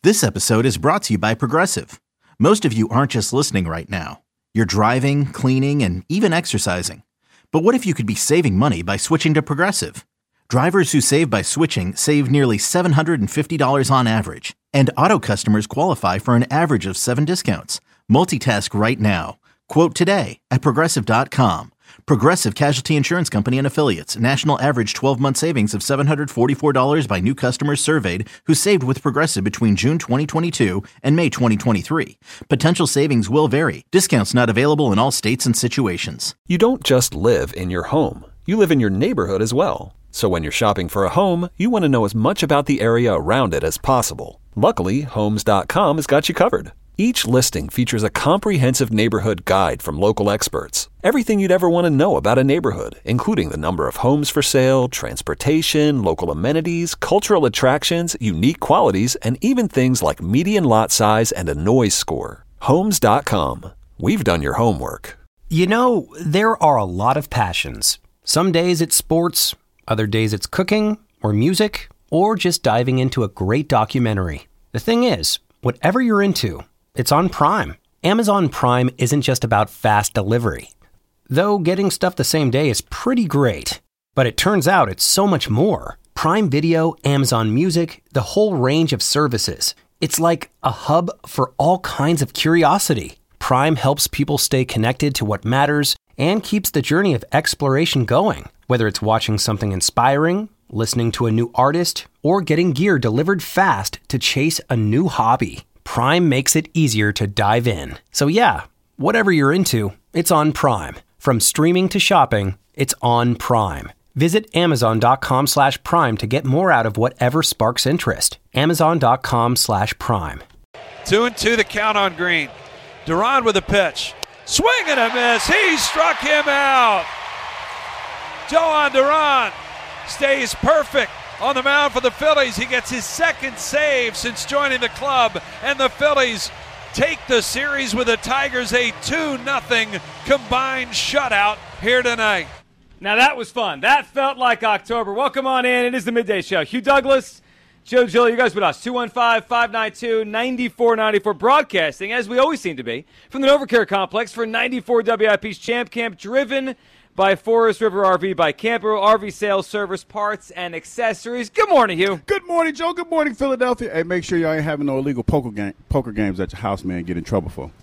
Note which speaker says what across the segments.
Speaker 1: This episode is brought to you by Progressive. Most of you aren't just listening right now. You're driving, cleaning, and even exercising. But what if you could be saving money by switching to Progressive? Drivers who save by switching save nearly $750 on average. And auto customers qualify for an average of 7 discounts. Multitask right now. Quote today at Progressive.com. Progressive Casualty Insurance Company and Affiliates. National average 12-month savings of $744 by new customers surveyed who saved with Progressive between June 2022 and May 2023. Potential savings will vary. Discounts not available in all states and situations.
Speaker 2: You don't just live in your home. You live in your neighborhood as well. So when you're shopping for a home, you want to know as much about the area around it as possible. Luckily, Homes.com has got you covered. Each listing features a comprehensive neighborhood guide from local experts. Everything you'd ever want to know about a neighborhood, including the number of homes for sale, transportation, local amenities, cultural attractions, unique qualities, and even things like median lot size and a noise score. Homes.com. We've done your homework.
Speaker 3: You know, there are a lot of passions. Some days it's sports, other days it's cooking, or music, or just diving into a great documentary. The thing is, whatever you're into, it's on Prime. Amazon Prime isn't just about fast delivery. Though getting stuff the same day is pretty great. But it turns out it's so much more. Prime Video, Amazon Music, the whole range of services. It's like a hub for all kinds of curiosity. Prime helps people stay connected to what matters and keeps the journey of exploration going. Whether it's watching something inspiring, listening to a new artist, or getting gear delivered fast to chase a new hobby. Prime makes it easier to dive in. So yeah, whatever you're into, it's on Prime. From streaming to shopping, it's on Prime. Visit Amazon.com/Prime to get more out of whatever sparks interest. Amazon.com/Prime.
Speaker 4: 2-2 the count on Green. Duran with a pitch. Swing and a miss. He struck him out. Jhoan Duran stays perfect on the mound for the Phillies. He gets his second save since joining the club, and the Phillies take the series with the Tigers, a 2-0 combined shutout here tonight.
Speaker 5: Now that was fun. That felt like October. Welcome on in. It is the Midday Show. Hugh Douglas, Joe Giglio, you guys with us. 215-592-9494. Broadcasting, as we always seem to be, from the NovaCare Complex for 94 WIP's Champ Camp, driven by Forest River RV, by Camper RV Sales, Service, Parts, and Accessories. Good morning, Hugh.
Speaker 6: Good morning, Joe. Good morning, Philadelphia. Hey, make sure y'all ain't having no illegal poker games at your house, man. Get in trouble for.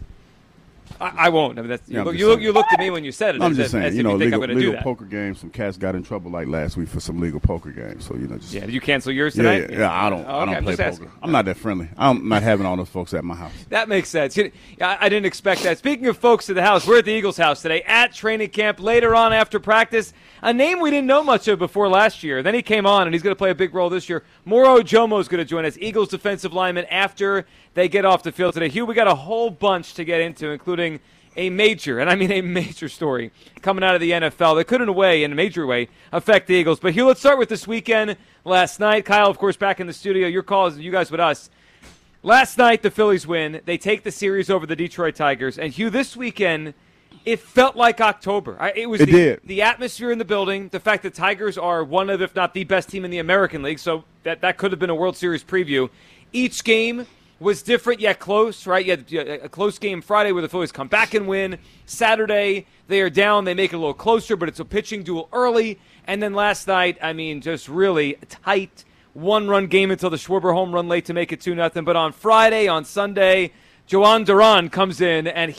Speaker 5: I won't. I mean, that's, you looked at me when you said it.
Speaker 6: I'm just saying, you know, legal
Speaker 5: that.
Speaker 6: poker games. Some cats got in trouble like last week for some legal poker games. So, you know, just.
Speaker 5: Yeah, did you cancel yours tonight?
Speaker 6: Yeah, I don't play poker.
Speaker 5: Asking.
Speaker 6: I'm not that friendly. I'm not having all those folks at my house.
Speaker 5: That makes sense. I didn't expect that. Speaking of folks at the house, we're at the Eagles' house today at training camp. Later on after practice, a name we didn't know much of before last year. Then he came on, and he's going to play a big role this year. Moro Ojomo is going to join us, Eagles defensive lineman, after they get off the field today. Hugh, we got a whole bunch to get into, including a major, and I mean a major story coming out of the NFL that could, in a major way, affect the Eagles. But Hugh, let's start with this weekend. Last night, Kyle, of course, back in the studio. Your calls, you guys with us. Last night, the Phillies win. They take the series over the Detroit Tigers. And Hugh, this weekend, it felt like October. It did. The atmosphere in the building, the fact that Tigers are one of, if not the best team in the American League, so that could have been a World Series preview. Each game was different yet close, right? You had a close game Friday where the Phillies come back and win. Saturday, they are down. They make it a little closer, but it's a pitching duel early. And then last night, I mean, just really tight one-run game until the Schwarber home run late to make it 2-0. But on Friday, on Sunday, Jhoan Duran comes in, and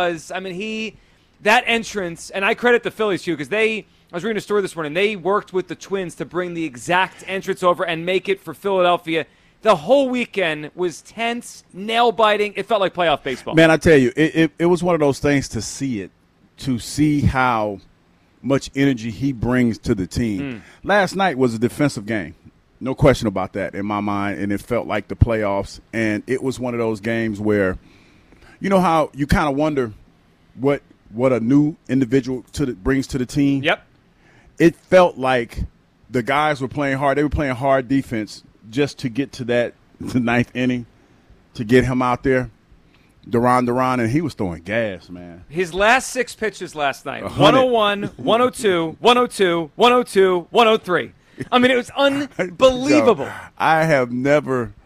Speaker 5: that entrance, and I credit the Phillies, too, because I was reading a story this morning, they worked with the Twins to bring the exact entrance over and make it for Philadelphia. The whole weekend was tense, nail-biting. It felt like playoff baseball.
Speaker 6: Man, I tell you, it was one of those things to see how much energy he brings to the team. Last night was a defensive game. No question about that in my mind, and it felt like the playoffs. And it was one of those games where, you know how you kind of wonder what a new individual brings to the team?
Speaker 5: Yep.
Speaker 6: It felt like the guys were playing hard. They were playing hard defense just to get to the ninth inning, to get him out there. Duran, and he was throwing gas, man.
Speaker 5: His last 6 pitches last night, 101, 102, 102, 102, 103. I mean, it was unbelievable.
Speaker 6: I have never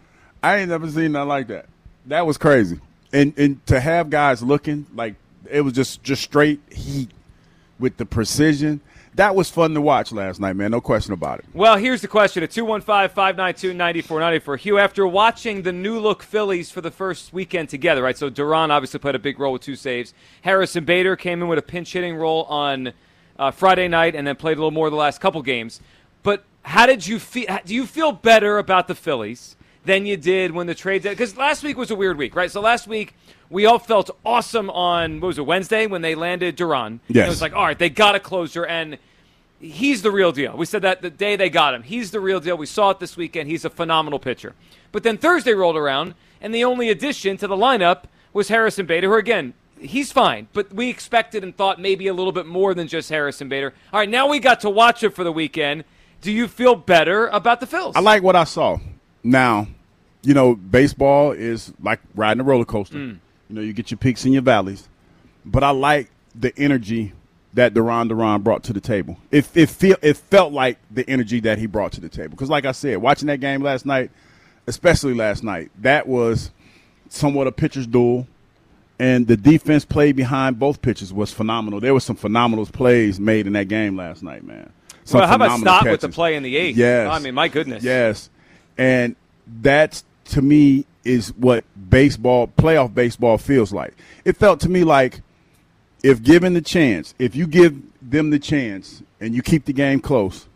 Speaker 6: I ain't never seen nothing like that. That was crazy. And to have guys looking like it was just straight heat with the precision. That was fun to watch last night, man. No question about it.
Speaker 5: Well, here's the question at 215-592-9494. Hugh, after watching the new-look Phillies for the first weekend together, right? So Duran obviously played a big role with 2 saves. Harrison Bader came in with a pinch-hitting role on Friday night and then played a little more the last couple games. But how did you feel? Do you feel better about the Phillies than you did when the trade? Because last week was a weird week, right? So last week we all felt awesome on, what was it, Wednesday when they landed Duran.
Speaker 6: Yes.
Speaker 5: It was like, all right, they got a closer, and he's the real deal. We said that the day they got him. He's the real deal. We saw it this weekend. He's a phenomenal pitcher. But then Thursday rolled around, and the only addition to the lineup was Harrison Bader, who, again, he's fine. But we expected and thought maybe a little bit more than just Harrison Bader. All right, now we got to watch it for the weekend. Do you feel better about the Phils?
Speaker 6: I like what I saw. Now, you know, baseball is like riding a roller coaster. You know, you get your peaks and your valleys. But I like the energy that Duran brought to the table. It felt like the energy that he brought to the table. Because like I said, watching that game last night, especially last night, that was somewhat a pitcher's duel. And the defense played behind both pitchers was phenomenal. There were some phenomenal plays made in that game last night, man.
Speaker 5: Well, how about Stott with the play in the 8th?
Speaker 6: Yes.
Speaker 5: I mean, my goodness.
Speaker 6: Yes. And that, to me, is what playoff baseball feels like. It felt to me like if given the chance, if you give them the chance and you keep the game close,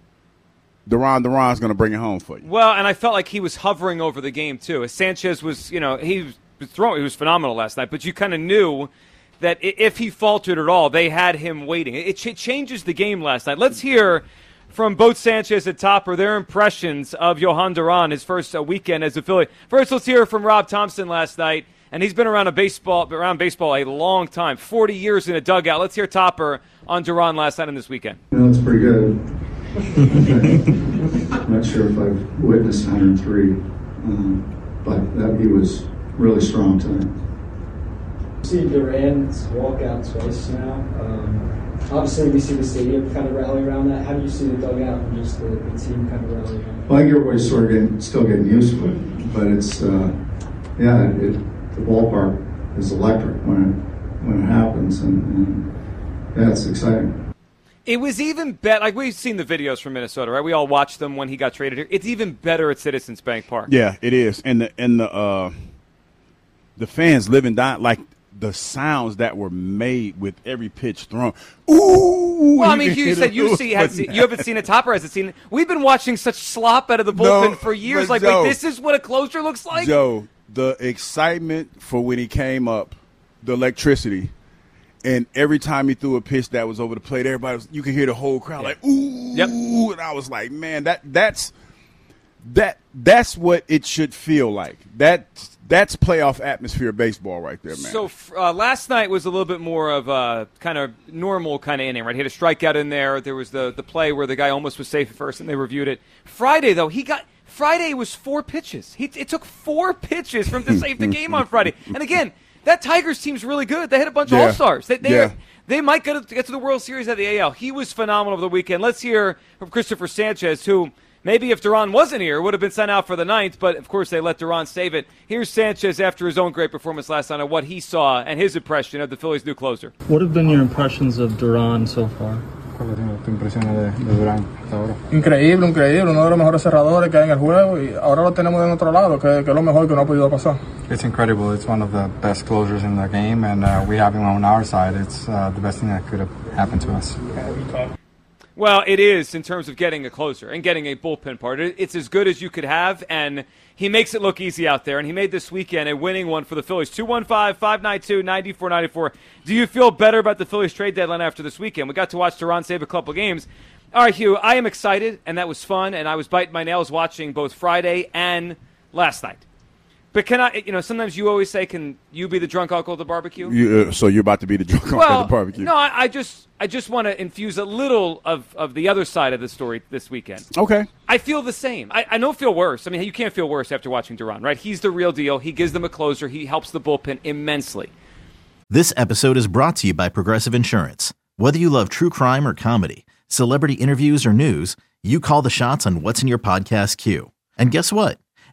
Speaker 6: Duran's going to bring it home for you.
Speaker 5: Well, and I felt like he was hovering over the game, too. As Sanchez was, you know, he was phenomenal last night, but you kind of knew that if he faltered at all, they had him waiting. It changes the game last night. Let's hear from both Sanchez and Topper their impressions of Jhoan Duran, his first weekend as a Philly. First, let's hear from Rob Thompson last night, and he's been around baseball a long time, 40 years in a dugout. Let's hear Topper on Duran last night and this weekend.
Speaker 7: You know, it's pretty good. I'm not sure if I've witnessed 103, but he was really strong tonight.
Speaker 8: See Duran's walkout twice now. Obviously, we see the stadium kind of rally around that. How do you see the dugout and just the team kind of rally around that?
Speaker 7: Well, I think everybody's sort of still getting used to it, but it's the ballpark is electric when it happens, and it's exciting.
Speaker 5: It was even better. Like, we've seen the videos from Minnesota, right? We all watched them when he got traded here. It's even better at Citizens Bank Park.
Speaker 6: Yeah, it is, and the fans live and die like the sounds that were made with every pitch thrown. Ooh!
Speaker 5: Well, I mean, you said you haven't seen it. Topper hasn't seen it. We've been watching such slop out of the bullpen for years. Like,
Speaker 6: Joe,
Speaker 5: wait, this is what a closer looks like?
Speaker 6: Joe, the excitement for when he came up, the electricity, and every time he threw a pitch that was over the plate, you could hear the whole crowd like, ooh!
Speaker 5: Yep.
Speaker 6: And I was like, man, that's what it should feel like. That's playoff atmosphere baseball right there, man.
Speaker 5: So last night was a little bit more of a kind of normal kind of inning, right? He had a strikeout in there. There was the play where the guy almost was safe at first, and they reviewed it. Friday, though, Friday was 4 pitches. It took 4 pitches for him to save the game on Friday. And again, that Tigers team's really good. They had a bunch of All-Stars. They might get to the World Series at the AL. He was phenomenal over the weekend. Let's hear from Christopher Sanchez, who maybe if Duran wasn't here, would have been sent out for the 9th, but of course they let Duran save it. Here's Sanchez after his own great performance last night on what he saw and his impression of the Phillies' new closer.
Speaker 9: What have been your impressions of Duran so far?
Speaker 10: Increíble, uno de los mejores cerradores que hay en el juego y ahora lo tenemos de otro lado, que es lo mejor que no ha podido pasar.
Speaker 11: It's incredible. It's one of the best closers in the game, and we have him on our side. It's the best thing that could have happened to us.
Speaker 5: Well, it is in terms of getting a closer and getting a bullpen part. It's as good as you could have, and he makes it look easy out there, and he made this weekend a winning one for the Phillies. 215-592-9494. Do you feel better about the Phillies trade deadline after this weekend? We got to watch Duran save a couple games. All right, Hugh, I am excited, and that was fun, and I was biting my nails watching both Friday and last night. But can I, sometimes you always say, can you be the drunk uncle at the barbecue?
Speaker 6: So you're about to be the drunk uncle at the barbecue.
Speaker 5: No, I just want to infuse a little of the other side of the story this weekend.
Speaker 6: Okay.
Speaker 5: I feel the same. I don't feel worse. I mean, you can't feel worse after watching Duran, right? He's the real deal. He gives them a closer. He helps the bullpen immensely.
Speaker 1: This episode is brought to you by Progressive Insurance. Whether you love true crime or comedy, celebrity interviews or news, you call the shots on what's in your podcast queue. And guess what?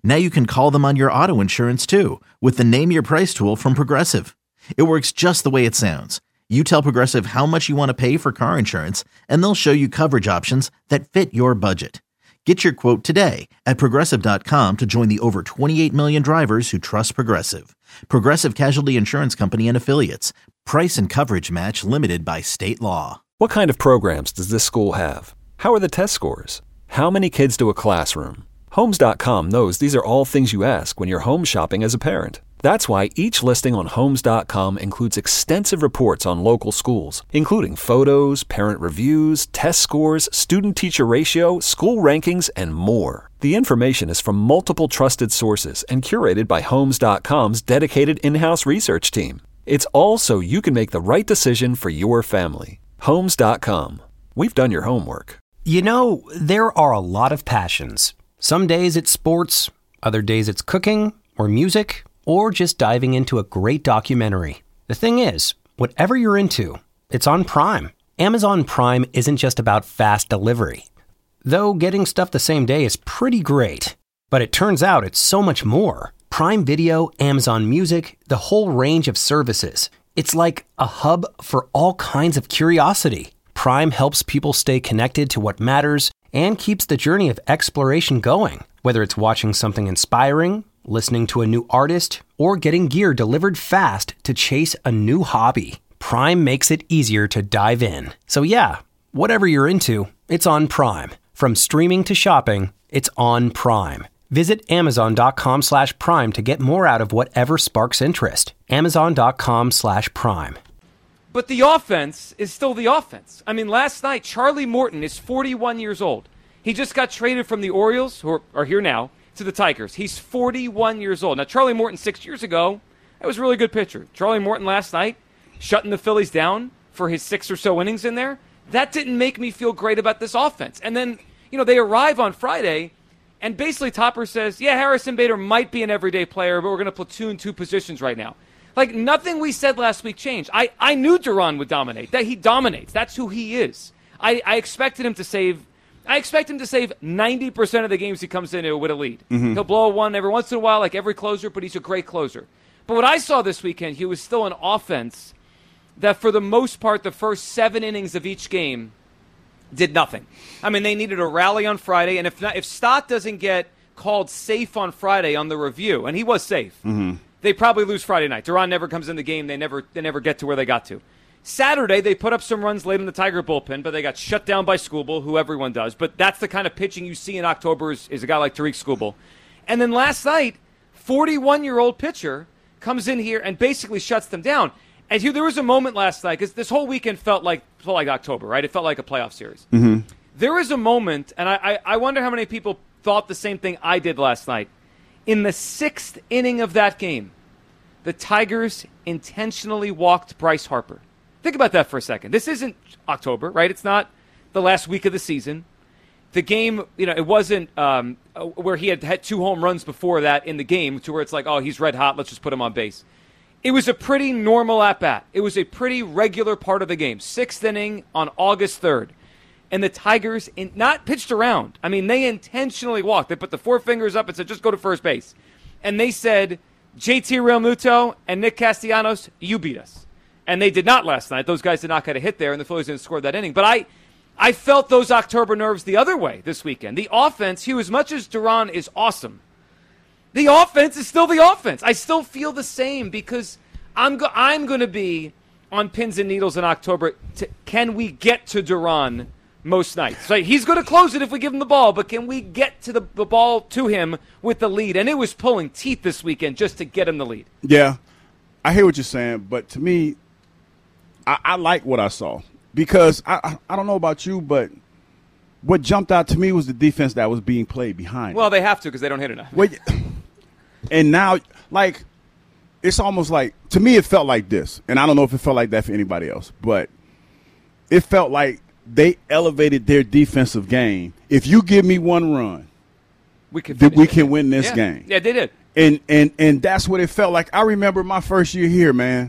Speaker 1: Now you can call them on your auto insurance too with the Name Your Price tool from Progressive. It works just the way it sounds. You tell Progressive how much you want to pay for car insurance, and they'll show you coverage options that fit your budget. Get your quote today at Progressive.com to join the over 28 million drivers who trust Progressive. Progressive Casualty Insurance Company and Affiliates. Price and coverage match limited by state law.
Speaker 2: What kind of programs does this school have? How are the test scores? How many kids do a classroom? Homes.com knows these are all things you ask when you're home shopping as a parent. That's why each listing on Homes.com includes extensive reports on local schools, including photos, parent reviews, test scores, student-teacher ratio, school rankings, and more. The information is from multiple trusted sources and curated by Homes.com's dedicated in-house research team. It's all so you can make the right decision for your family. Homes.com. We've done your homework.
Speaker 3: You know, there are a lot of passions. Some days it's sports, other days it's cooking or music, or just diving into a great documentary. The thing is, whatever you're into, it's on Prime. Amazon Prime isn't just about fast delivery. Though getting stuff the same day is pretty great. But it turns out it's so much more. Prime Video, Amazon Music, the whole range of services. It's like a hub for all kinds of curiosity. Prime helps people stay connected to what matters and keeps the journey of exploration going. Whether it's watching something inspiring, listening to a new artist, or getting gear delivered fast to chase a new hobby, Prime makes it easier to dive in. So yeah, whatever you're into, it's on Prime. From streaming to shopping, it's on Prime. Visit Amazon.com/Prime to get more out of whatever sparks interest. Amazon.com/Prime.
Speaker 5: But the offense is still the offense. I mean, last night, Charlie Morton is 41 years old. He just got traded from the Orioles, who are here now, to the Tigers. He's 41 years old. Now, Charlie Morton 6 years ago, that was a really good pitcher. Charlie Morton last night, shutting the Phillies down for his 6 or so innings in there, that didn't make me feel great about this offense. And then, they arrive on Friday, and basically Topper says, yeah, Harrison Bader might be an everyday player, but we're going to platoon 2 positions right now. Like, nothing we said last week changed. I knew Duran would dominate. That he dominates. That's who he is. I expected him to save 90% of the games he comes into with a lead. Mm-hmm. He'll blow one every once in a while, like every closer, but he's a great closer. But what I saw this weekend, he was still an offense that for the most part, the first 7 innings of each game did nothing. I mean, they needed a rally on Friday, and if Stott doesn't get called safe on Friday on the review, and he was safe, they probably lose Friday night. Duran never comes in the game. They never get to where they got to. Saturday, they put up some runs late in the Tiger bullpen, but they got shut down by Skubal, who everyone does. But that's the kind of pitching you see in October is a guy like Tariq Skubal. And then last night, 41-year-old pitcher comes in here and basically shuts them down. And there was a moment last night, because this whole weekend felt like October, right? It felt like a playoff series. Mm-hmm. There was a moment, and I wonder how many people thought the same thing I did last night. In the 6th inning of that game, the Tigers intentionally walked Bryce Harper. Think about that for a second. This isn't October, right? It's not the last week of the season. The game, it wasn't where he had 2 home runs before that in the game to where it's like, oh, he's red hot, let's just put him on base. It was a pretty normal at-bat. It was a pretty regular part of the game. 6th inning on August 3rd. And the Tigers not pitched around. I mean, they intentionally walked. They put the 4 fingers up and said, just go to first base. And they said, JT Realmuto and Nick Castellanos, you beat us. And they did not last night. Those guys did not get a hit there, and the Phillies didn't score that inning. But I felt those October nerves the other way this weekend. The offense, Hugh, as much as Duran is awesome, the offense is still the offense. I still feel the same because I'm going to be on pins and needles in October. Can we get to Duran most nights? So he's going to close it if we give him the ball, but can we get to the ball to him with the lead? And it was pulling teeth this weekend just to get him the lead.
Speaker 6: Yeah, I hear what you're saying, but to me, I like what I saw because I don't know about you, but what jumped out to me was the defense that was being played behind.
Speaker 5: Well, they have to because they don't hit enough.
Speaker 6: And now, it's almost like, to me, it felt like this. And I don't know if it felt like that for anybody else, but it felt like they elevated their defensive game. If you give me 1 run, we can win this game.
Speaker 5: Yeah, they did.
Speaker 6: And that's what it felt like. I remember my first year here, man.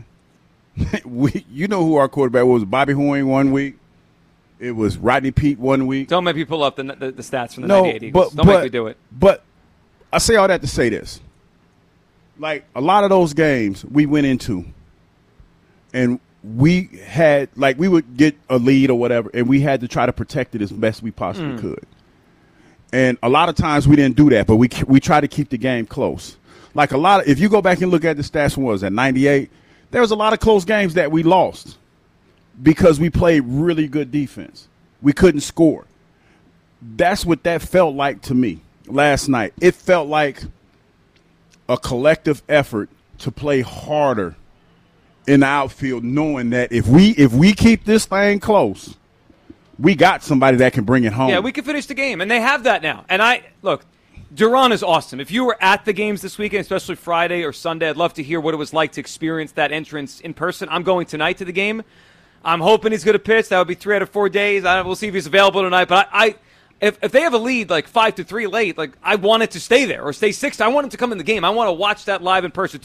Speaker 6: You know who our quarterback was? Bobby Hoying 1 week. It was Rodney Peete 1 week.
Speaker 5: Don't make me pull up the stats from the 98 Eagles. Don't make me do it.
Speaker 6: But I say all that to say this. Like, a lot of those games we went into, and we had, like, we would get a lead or whatever, and we had to try to protect it as best we possibly could. And a lot of times we didn't do that, but we try to keep the game close. Like, if you go back and look at the stats from, what was that, 98, there was a lot of close games that we lost because we played really good defense. We couldn't score. That's what that felt like to me last night. It felt like a collective effort to play harder in the outfield, knowing that if we keep this thing close, we got somebody that can bring it home.
Speaker 5: Yeah, we can finish the game, and they have that now. And look, Duran is awesome. If you were at the games this weekend, especially Friday or Sunday, I'd love to hear what it was like to experience that entrance in person. I'm going tonight to the game. I'm hoping he's going to pitch. That would be 3 out of 4 days. We'll see if he's available tonight. But if they have a lead like 5-3 late, like, I want it to stay there or stay 6. I want him to come in the game. I want to watch that live in person.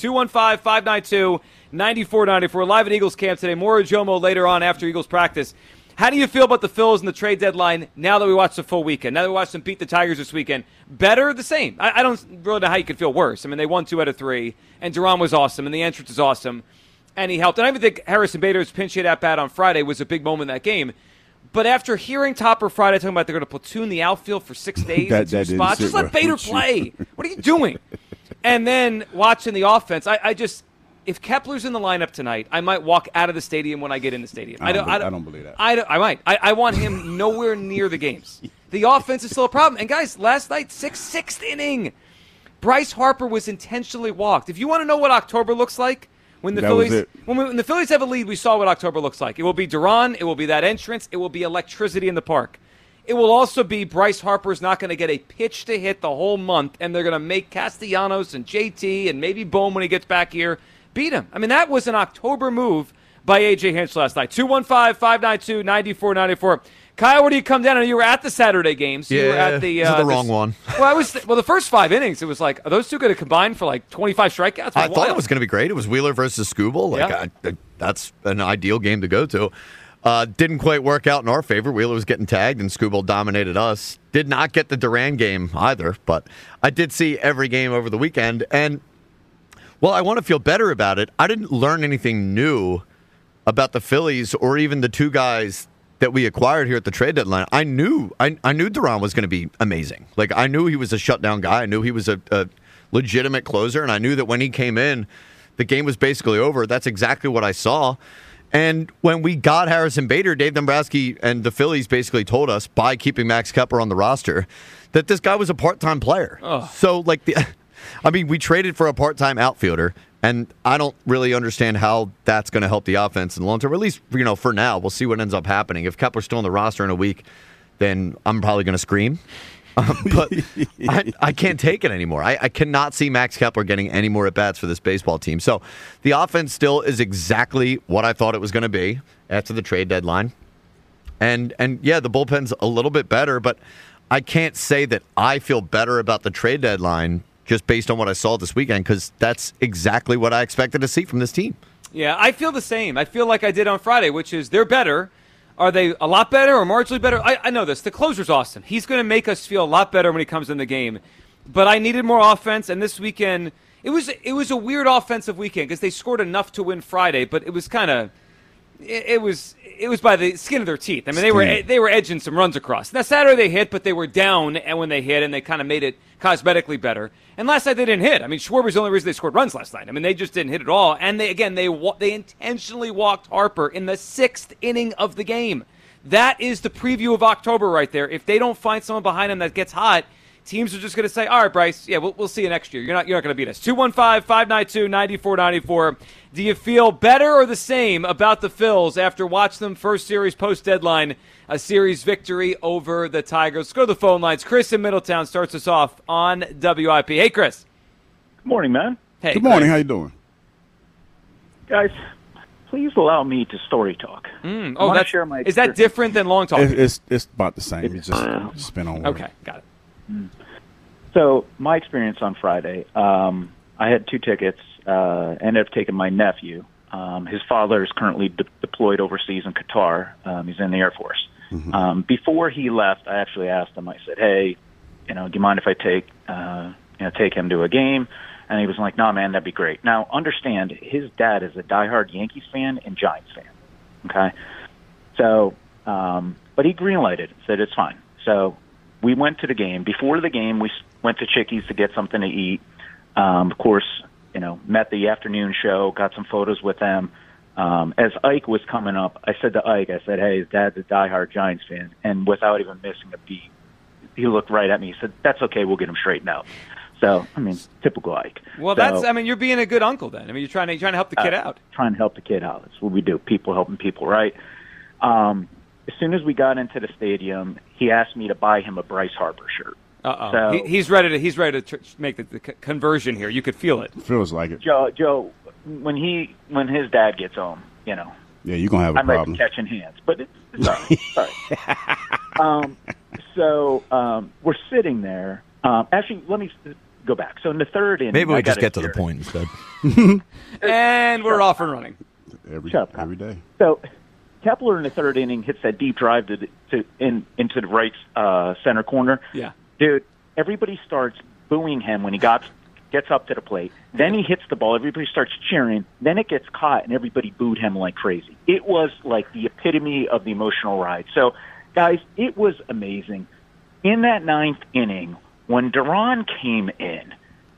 Speaker 5: 215-592-9494. Live at Eagles camp today. More Jomo later on after Eagles practice. How do you feel about the Phils and the trade deadline now that we watched the full weekend? Now that we watched them beat the Tigers this weekend? Better or the same? I don't really know how you could feel worse. I mean, they won 2 out of 3, and Duran was awesome, and the entrance is awesome, and he helped. And I even think Harrison Bader's pinch hit at bat on Friday was a big moment in that game. But after hearing Topper Friday talking about they're going to platoon the outfield for 6 days in 2 spots, just let Bader play. What are you doing? And then watching the offense, I just – if Kepler's in the lineup tonight, I might walk out of the stadium when I get in the stadium. I
Speaker 6: don't believe that.
Speaker 5: I might. I want him nowhere near the games. The offense is still a problem. And, guys, last night, sixth inning, Bryce Harper was intentionally walked. If you want to know what October looks like, when the Phillies have a lead, we saw what October looks like. It will be Duran. It will be that entrance. It will be electricity in the park. It will also be Bryce Harper's not going to get a pitch to hit the whole month, and they're going to make Castellanos and JT and maybe Bohm when he gets back here beat him. I mean, that was an October move by A.J. Hinch last night. 215-592-9494. Kyle, where do you come down? You were at the Saturday games.
Speaker 12: Yeah,
Speaker 5: you were at the
Speaker 12: wrong one.
Speaker 5: Well, the first 5 innings, it was like, are those two going to combine for like 25 strikeouts?
Speaker 12: I thought it was going to be great. It was Wheeler versus Skubal. That's an ideal game to go to. Didn't quite work out in our favor. Wheeler was getting tagged, and Skubal dominated us. Did not get the Duran game either, but I did see every game over the weekend, and well, I want to feel better about it. I didn't learn anything new about the Phillies or even the 2 guys that we acquired here at the trade deadline. I knew Duran was going to be amazing. Like, I knew he was a shutdown guy. I knew he was a legitimate closer, and I knew that when he came in, the game was basically over. That's exactly what I saw. And when we got Harrison Bader, Dave Dombrowski and the Phillies basically told us, by keeping Max Kepler on the roster, that this guy was a part-time player.
Speaker 5: Oh.
Speaker 12: So, like, we traded for a part-time outfielder, and I don't really understand how that's going to help the offense in the long term. Or at least, for now, we'll see what ends up happening. If Kepler's still on the roster in a week, then I'm probably going to scream. But I can't take it anymore. I cannot see Max Kepler getting any more at-bats for this baseball team. So the offense still is exactly what I thought it was going to be after the trade deadline. And yeah, the bullpen's a little bit better, but I can't say that I feel better about the trade deadline just based on what I saw this weekend, because that's exactly what I expected to see from this team.
Speaker 5: Yeah, I feel the same. I feel like I did on Friday, which is they're better. Are they a lot better or marginally better? I know this. The closer's awesome. He's going to make us feel a lot better when he comes in the game. But I needed more offense, and this weekend, it was a weird offensive weekend because they scored enough to win Friday, but it was kind of it was by the skin of their teeth. I mean, they were edging some runs across. Now Saturday they hit, but they were down, and when they hit, and they kind of made it cosmetically better. And last night they didn't hit. I mean, Schwarber's the only reason they scored runs last night. I mean, they just didn't hit at all. And they intentionally walked Harper in the 6th inning of the game. That is the preview of October right there. If they don't find someone behind him that gets hot, teams are just going to say, all right, Bryce, yeah, we'll see you next year. You're not going to beat us. 215-592-9494. Do you feel better or the same about the Phils after watching them first series post-deadline, a series victory over the Tigers? Let's go to the phone lines. Chris in Middletown starts us off on WIP. Hey, Chris.
Speaker 13: Good morning, man.
Speaker 5: Hey,
Speaker 6: good morning. How you doing?
Speaker 13: Guys, please allow me to story talk.
Speaker 5: Share my is that different than long talk?
Speaker 6: It's about the same. It's just spin on word.
Speaker 5: Okay, got it.
Speaker 13: So my experience on Friday, I had 2 tickets. Ended up taking my nephew. His father is currently deployed overseas in Qatar. He's in the Air Force. Mm-hmm. Before he left, I actually asked him. I said, "Hey, do you mind if I take take him to a game. And he was like, "No, man, that'd be great." Now, understand, his dad is a diehard Yankees fan and Giants fan. Okay, so but he greenlighted, said it's fine. So we went to the game. Before the game, we went to Chickies to get something to eat. Of course, met the afternoon show, got some photos with them. As Ike was coming up, I said to Ike, "Hey, his dad's a diehard Giants fan," and without even missing a beat, he looked right at me. He said, "That's okay, we'll get him straightened out." So, typical Ike.
Speaker 5: Well, you're being a good uncle then. You're trying to help the kid out.
Speaker 13: Trying to help the kid out. That's what we do. People helping people, right? As soon as we got into the stadium, he asked me to buy him a Bryce Harper shirt.
Speaker 5: So, he's ready to make the conversion here. You could feel it.
Speaker 6: Feels like it.
Speaker 13: Joe, when his dad gets home,
Speaker 6: Yeah, you're gonna have a
Speaker 13: I might
Speaker 6: problem.
Speaker 13: be catching hands, but it's all right. So we're sitting there. Actually, let me go back. So in the third inning,
Speaker 14: maybe we just get to the point instead.
Speaker 5: And we're off and running.
Speaker 6: Every day.
Speaker 13: So Kepler in the third inning hits that deep drive into the right center corner.
Speaker 5: Yeah,
Speaker 13: dude, everybody starts booing him when he gets up to the plate. Then he hits the ball. Everybody starts cheering. Then it gets caught, and everybody booed him like crazy. It was like the epitome of the emotional ride. So, guys, it was amazing. In that ninth inning, when Duran came in,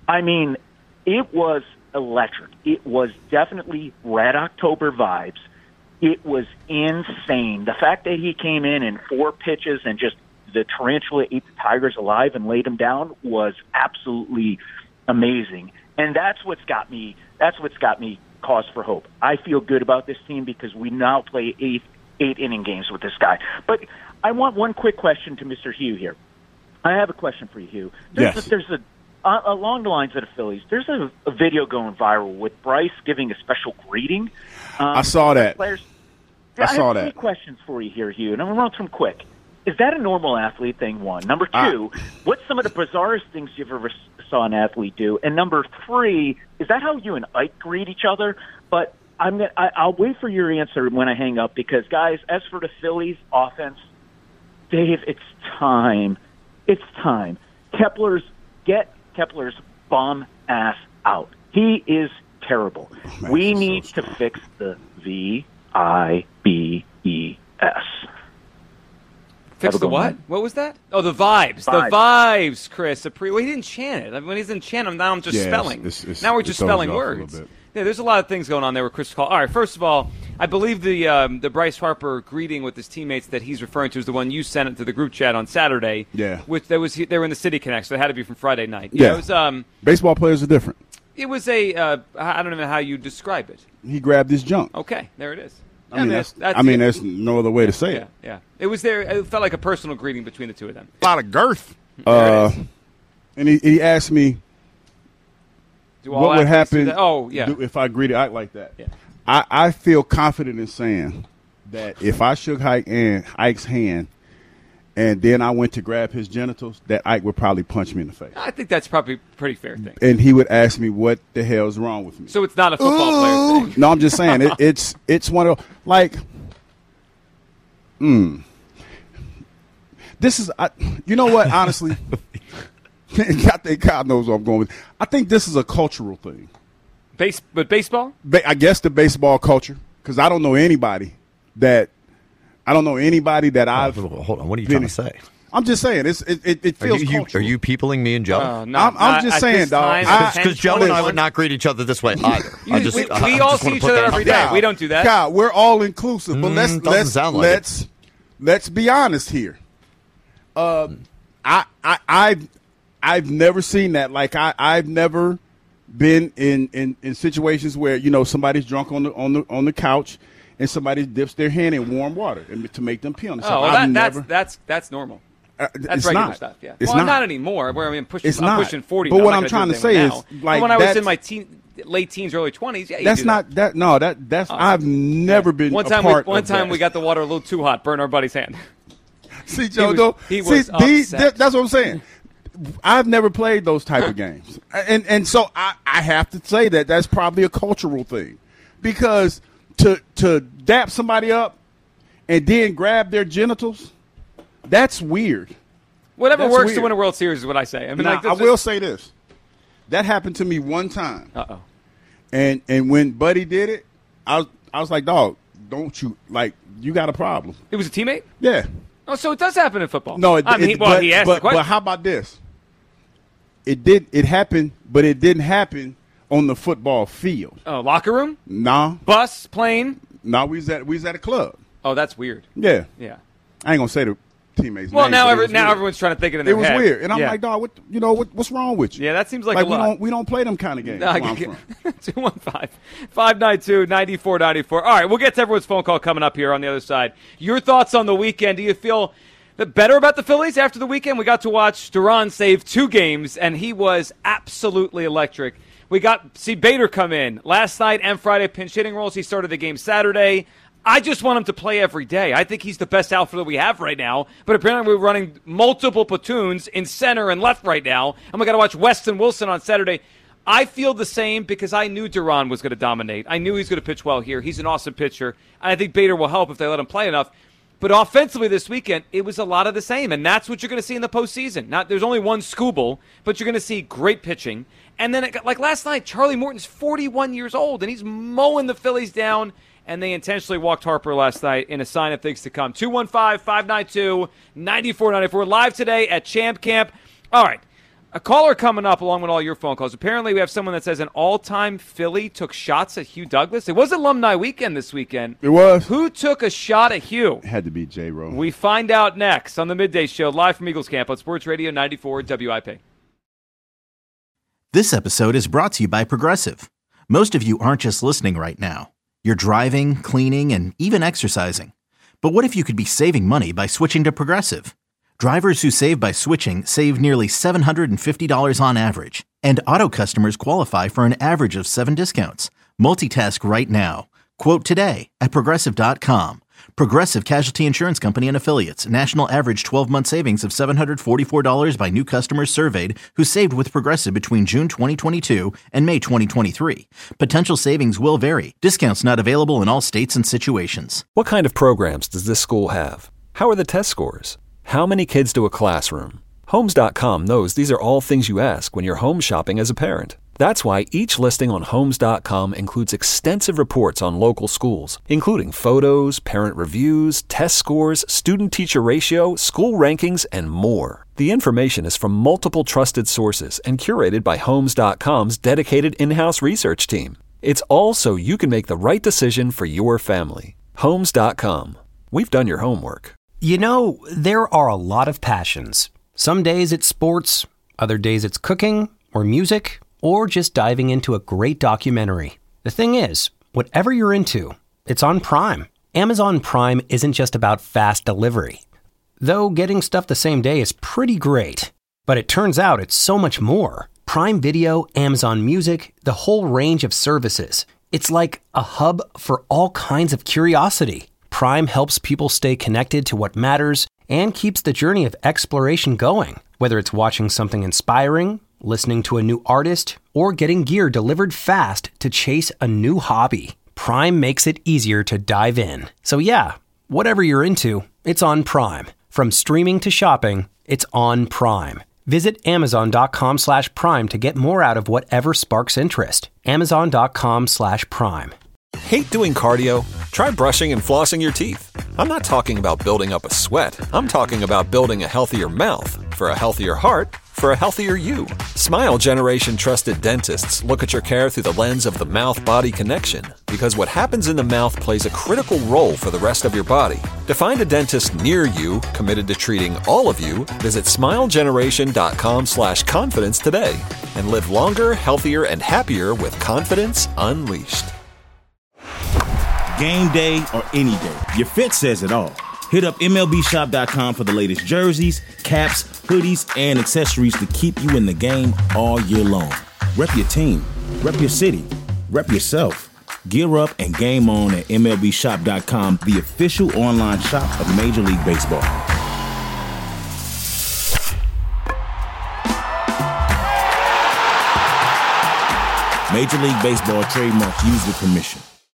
Speaker 13: it was electric. It was definitely Red October vibes. It was insane. The fact that he came in 4 pitches and just the tarantula ate the Tigers alive and laid them down was absolutely amazing. And that's what's got me cause for hope. I feel good about this team because we now play 8 inning games with this guy. But I want one quick question to Mr. Hugh here. I have a question for you, Hugh. There's along the lines of the Phillies, there's a video going viral with Bryce giving a special greeting.
Speaker 6: I saw that.
Speaker 13: Players.
Speaker 6: I saw
Speaker 13: have
Speaker 6: that.
Speaker 13: 3 questions for you here, Hugh, and I'm going to run through them quick. Is that a normal athlete thing, one? Number 2, what's some of the bizarrest things you've ever saw an athlete do? And number 3, is that how you and Ike greet each other? But I'll wait for your answer when I hang up because, guys, as for the Phillies offense, Dave, it's time. It's time. Get Kepler's bum ass out. He is terrible.
Speaker 6: Man,
Speaker 13: we need to fix the VIBES.
Speaker 5: Fix the what? What was that? Oh, the vibes. The vibes, Chris. Well, he didn't chant it. When he doesn't chant them, now I'm just spelling. Now we're just spelling words. Yeah, there's a lot of things going on there with Chris Call. All right, first of all, I believe the Bryce Harper greeting with his teammates that he's referring to is the one you sent it to the group chat on Saturday.
Speaker 6: Yeah.
Speaker 5: They were in the City Connect, so it had to be from Friday night.
Speaker 6: Yeah.
Speaker 5: It was,
Speaker 6: baseball players are different.
Speaker 5: It was I don't know how you describe it.
Speaker 6: He grabbed his junk.
Speaker 5: Okay, there it is.
Speaker 6: There's no other way to say it.
Speaker 5: Yeah. It was there. It felt like a personal greeting between the two of them.
Speaker 6: A lot of girth. And he asked me what would happen if I greeted Ike like that.
Speaker 5: Yeah.
Speaker 6: I feel confident in saying that if I shook Ike's hand and then I went to grab his genitals, that Ike would probably punch me in the face.
Speaker 5: I think that's probably a pretty fair thing.
Speaker 6: And he would ask me what the hell's wrong with me.
Speaker 5: So it's not a football player thing.
Speaker 6: No, I'm just saying it's one of this is you know what, honestly, I think God knows what I'm going with. I think this is a cultural thing.
Speaker 5: But baseball?
Speaker 6: I guess the baseball culture, because I don't know anybody that I've.
Speaker 12: Hold on, what are you trying to say?
Speaker 6: I'm just saying it feels cultural.
Speaker 12: Are you peopling me and Joe?
Speaker 6: I'm just saying, dog.
Speaker 12: Because Joe and I would not greet each other this way either.
Speaker 5: We all see each other every day. We don't do that.
Speaker 6: God, we're all inclusive, but let's be honest here. I've never seen that. Like I've never been in situations where somebody's drunk on the couch and somebody dips their hand in warm water to make them pee on it.
Speaker 5: Oh, well, that's normal. That's regular stuff. Yeah.
Speaker 6: It's
Speaker 5: not anymore. Where I'm pushing 40.
Speaker 6: But what I'm trying to say is, like,
Speaker 5: when I was in my late teens, early 20s, yeah,
Speaker 6: that's not that. No, that's I've never been.
Speaker 5: One time we got the water a little too hot, burned our buddy's hand.
Speaker 6: See, Joe, he was upset. That's what I'm saying. I've never played those type of games, and so I have to say that's probably a cultural thing, because to dap somebody up and then grab their genitals, that's weird.
Speaker 5: Whatever works to win a World Series is what I say.
Speaker 6: I will say this. That happened to me one time.
Speaker 5: Uh-oh.
Speaker 6: And when Buddy did it, I was like, dog, don't you, like, you got a problem.
Speaker 5: It was a teammate?
Speaker 6: Yeah.
Speaker 5: Oh, so it does happen in football.
Speaker 6: No,
Speaker 5: he asked the question.
Speaker 6: But how about this? It happened, but it didn't happen on the football field.
Speaker 5: Oh, locker room?
Speaker 6: No.
Speaker 5: Bus, plane?
Speaker 6: No, we was at a club.
Speaker 5: Oh, that's weird.
Speaker 6: Yeah.
Speaker 5: Yeah.
Speaker 6: I ain't gonna say the teammates.
Speaker 5: Well,
Speaker 6: names,
Speaker 5: now everyone's trying to think it in their head.
Speaker 6: It was weird, and I'm like, dog, what's wrong with you?
Speaker 5: Yeah, that seems like a lot.
Speaker 6: We don't play them kind of games.
Speaker 5: No, 215-592-9494. All right, we'll get to everyone's phone call coming up here on the other side. Your thoughts on the weekend? Do you feel better about the Phillies after the weekend? We got to watch Duran save 2 games, and he was absolutely electric. We got to see Bader come in last night and Friday, pinch hitting roles. He started the game Saturday. I just want him to play every day. I think he's the best outfielder we have right now. But apparently we're running multiple platoons in center and left right now. And we got to watch Weston Wilson on Saturday. I feel the same because I knew Duran was going to dominate. I knew he was going to pitch well here. He's an awesome pitcher. And I think Bader will help if they let him play enough. But offensively this weekend, it was a lot of the same. And that's what you're going to see in the postseason. There's only one Skubal, but you're going to see great pitching. And then, like last night, Charlie Morton's 41 years old, and he's mowing the Phillies down. And they intentionally walked Harper last night in a sign of things to come. 215-592-9494. Live today at Champ Camp. All right. A caller coming up along with all your phone calls. Apparently we have someone that says an all-time Philly took shots at Hugh Douglas. It was alumni weekend this weekend.
Speaker 6: It was.
Speaker 5: Who took a shot at Hugh?
Speaker 6: It had to be J-Ro.
Speaker 5: We find out next on the Midday Show, live from Eagles Camp on Sports Radio 94 WIP.
Speaker 1: This episode is brought to you by Progressive. Most of you aren't just listening right now. You're driving, cleaning, and even exercising. But what if you could be saving money by switching to Progressive? Drivers who save by switching save nearly $750 on average. And auto customers qualify for an average of 7 discounts. Multitask right now. Quote today at Progressive.com. Progressive Casualty Insurance Company and Affiliates. National average 12-month savings of $744 by new customers surveyed who saved with Progressive between June 2022 and May 2023. Potential savings will vary. Discounts not available in all states and situations.
Speaker 2: What kind of programs does this school have? How are the test scores? How many kids do a classroom? Homes.com knows these are all things you ask when you're home shopping as a parent. That's why each listing on Homes.com includes extensive reports on local schools, including photos, parent reviews, test scores, student-teacher ratio, school rankings, and more. The information is from multiple trusted sources and curated by Homes.com's dedicated in-house research team. It's all so you can make the right decision for your family. Homes.com. We've done your homework.
Speaker 3: You know, there are a lot of passions. Some days it's sports, other days it's cooking or music, or just diving into a great documentary. The thing is, whatever you're into, it's on Prime. Amazon Prime isn't just about fast delivery. Though getting stuff the same day is pretty great. But it turns out it's so much more. Prime Video, Amazon Music, the whole range of services. It's like a hub for all kinds of curiosity. Prime helps people stay connected to what matters and keeps the journey of exploration going. Whether it's watching something inspiring, listening to a new artist, or getting gear delivered fast to chase a new hobby, Prime makes it easier to dive in. So yeah, whatever you're into, it's on Prime. From streaming to shopping, it's on Prime. Visit Amazon.com/Prime to get more out of whatever sparks interest. Amazon.com/Prime.
Speaker 2: Hate doing cardio? Try brushing and flossing your teeth. I'm not talking about building up a sweat. I'm talking about building a healthier mouth. For a healthier heart, for a healthier you. Smile Generation trusted dentists look at your care through the lens of the mouth-body connection, because what happens in the mouth plays a critical role for the rest of your body. To find a dentist near you committed to treating all of you, visit smilegeneration.com/confidence today and live longer, healthier, and happier with confidence unleashed.
Speaker 14: Game day or any day, your fit says it all. Hit up MLBshop.com for the latest jerseys, caps, hoodies, and accessories to keep you in the game all year long. Rep your team, rep your city, rep yourself. Gear up and game on at MLBshop.com, the official online shop of Major League Baseball. Major League Baseball trademarks used with permission.